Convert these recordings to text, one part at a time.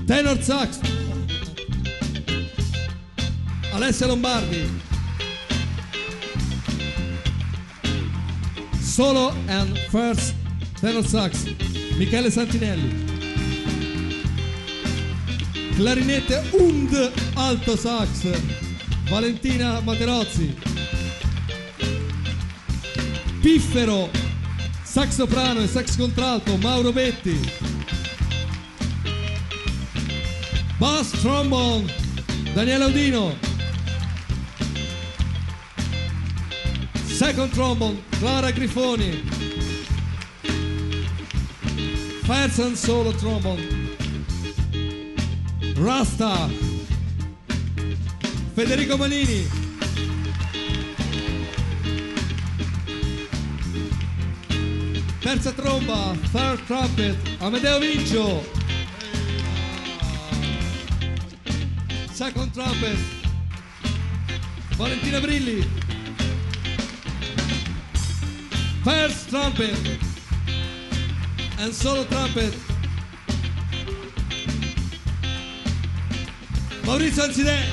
Tenor sax Alessia Lombardi. Solo and first tenor sax Michele Santinelli. Clarinette und alto sax Valentina Materozzi. Piffero sax soprano e sax contralto Mauro Betti. Bass trombone Daniele Audino. Second trombone Clara Grifoni. First and solo trombone Rasta Federico Manini. Terza tromba third trumpet Amedeo Vincio. Second trumpet Valentina Brilli. First trumpet and solo trumpet Maurizio Anzidè.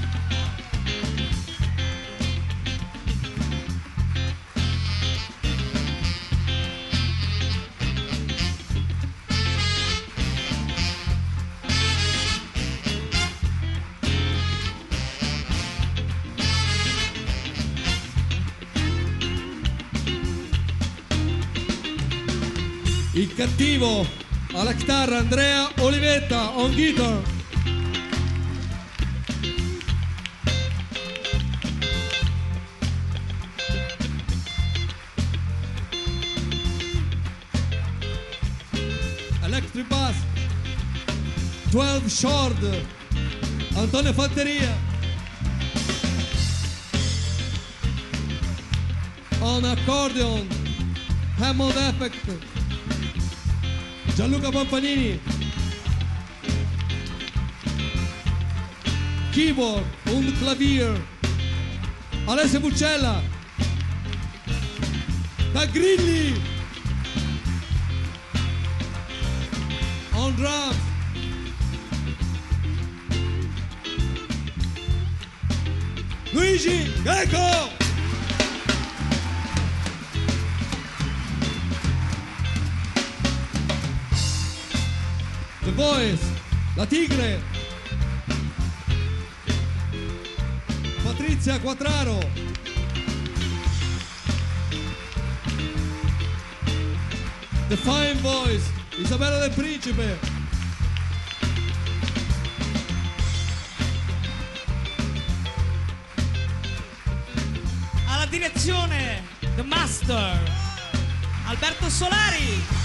Il cattivo alla chitarra Andrea Olivetta on guitar. Electric bass 12 short Antonio Fanteria. On accordion Hammond effect Gianluca Pampanini. Keyboard und Klavier Alessia Buccella. Da Grilli on drums Luigi Greco. The Voice, la Tigre, Patrizia Quattraro. The Fine Voice, Isabella Del Principe. Alla direzione, The Master, Alberto Solari.